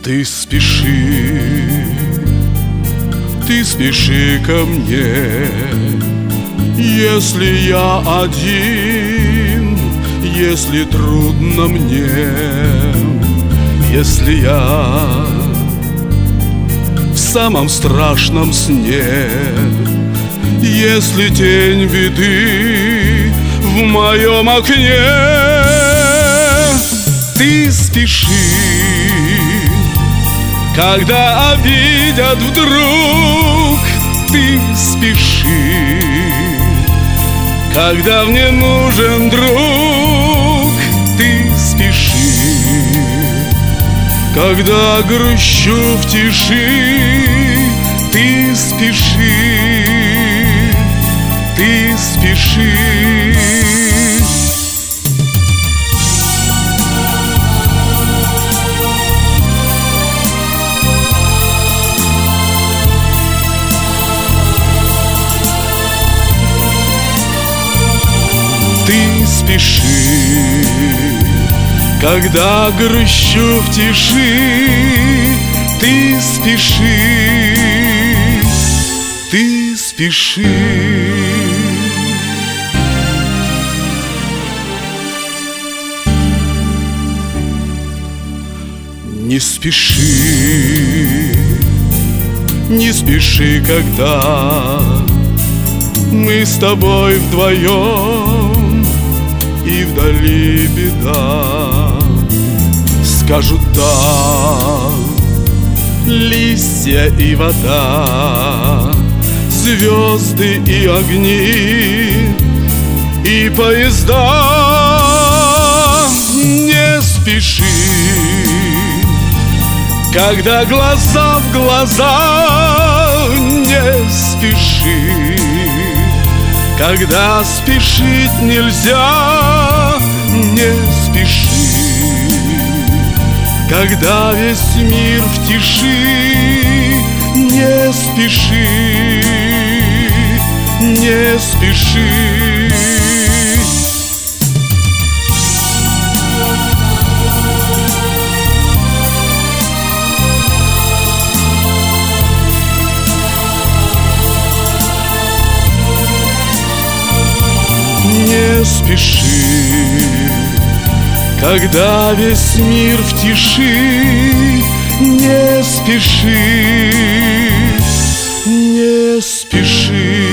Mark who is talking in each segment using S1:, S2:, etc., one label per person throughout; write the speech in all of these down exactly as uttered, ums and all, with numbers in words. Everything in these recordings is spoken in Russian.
S1: Ты спеши, ты спеши ко мне, если я один, если трудно мне, если я в самом страшном сне, если тень беды в моем окне. Ты спеши, когда обидят вдруг. Ты спеши, когда мне нужен друг. Ты спеши, когда грущу в тиши. Ты спеши, ты спеши. Ты спеши, когда грущу в тиши. Ты спеши, ты спеши. Не спеши, не спеши, когда мы с тобой вдвоем и вдали беда. Скажут да листья и вода, звезды и огни и поезда. Не спеши, когда глаза в глаза. Не спеши, когда спешить нельзя. Не спеши, когда весь мир в тиши. Не спеши, не спеши. Не спеши, когда весь мир в тиши. Не спеши, не спеши.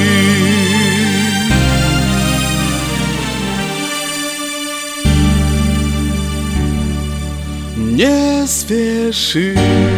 S1: Не спеши.